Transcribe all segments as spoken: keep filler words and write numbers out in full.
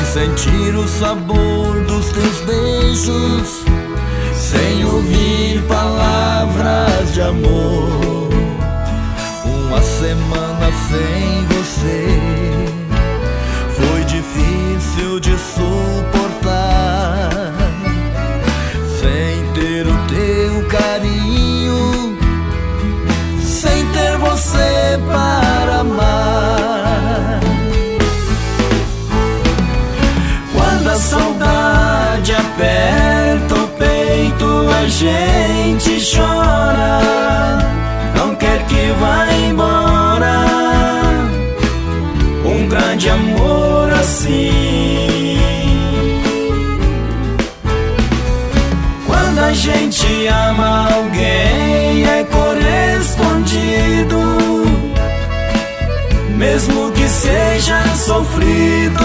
sentir o sabor dos teus beijos, sem ouvir palavras de amor. Uma semana sem você foi difícil de suportar, sem ter o teu carinho, sem ter você para amar. Quando a saudade aperta o peito, a gente chora, não quer que vá embora um grande amor assim. Quando a gente ama alguém, é correspondido, mesmo que seja sofrido.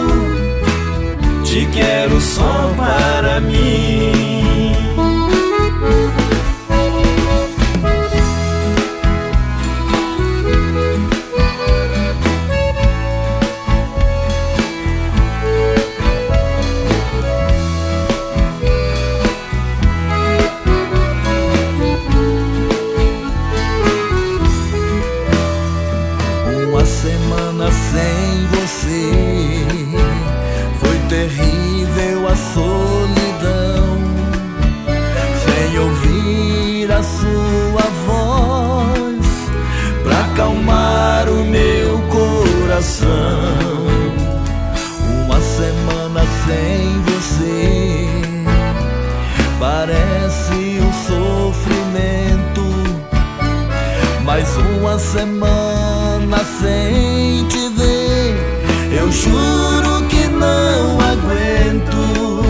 Te quero só para mim. Uma semana sem você foi terrível a solidão, sem ouvir a sua voz pra acalmar o meu coração. Uma semana sem você parece um sofrimento, mas uma semana sem te ver, eu juro que não aguento.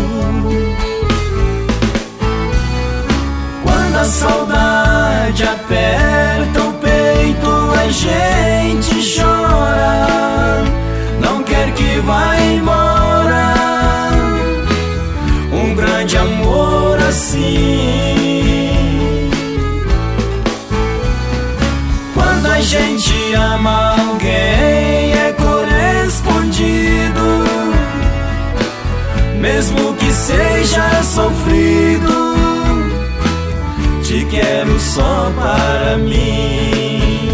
Quando a saudade aperta o peito, a gente chora, não quer que vá embora um grande amor assim. Quando a gente ama alguém, é correspondido, mesmo que seja sofrido. Te quero só para mim.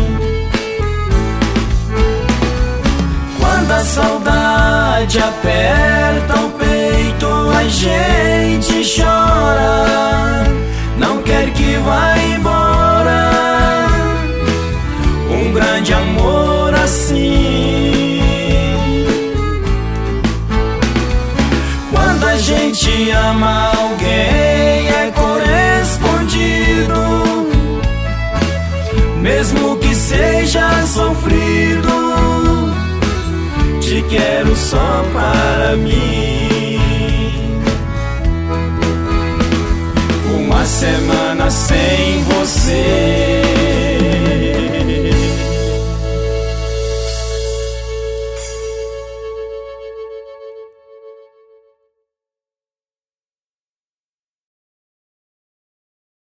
Quando a saudade aperta o peito, a gente chora, não quer que vá embora um grande amor assim. Quando a gente ama alguém, é correspondido, mesmo que seja sofrido. Te quero só para mim. Uma semana sem você